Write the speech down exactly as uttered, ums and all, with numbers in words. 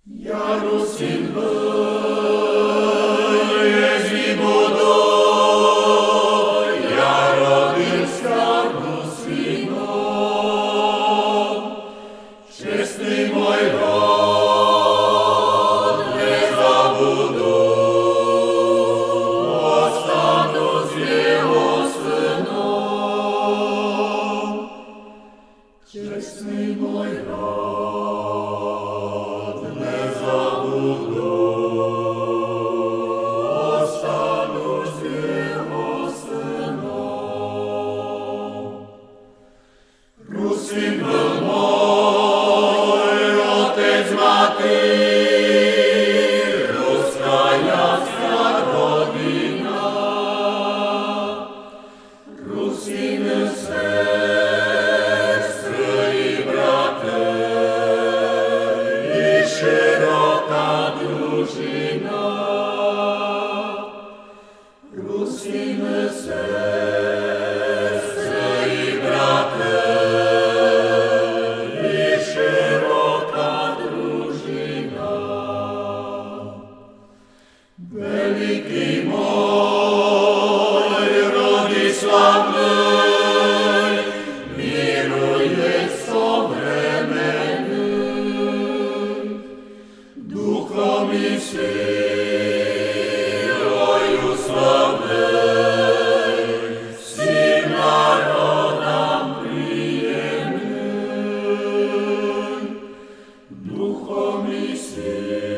Я Русин ezi budu, ja rodinska Rusinom, čestni moj rod ne zabudu, ostanu s jeho synom, čestni moj rod ne zabudu, ostanu s jeho synom. Rusin byl moj otec mati, ruska jasna rodina, Rusin sestry i brate i szeroka drużyna. Rusin sestry i brate i szeroka drużyna. Veliki moj Rodislavny, miruje sovremeny, duchom i silою slavnej, всім народам приємний, духом і силою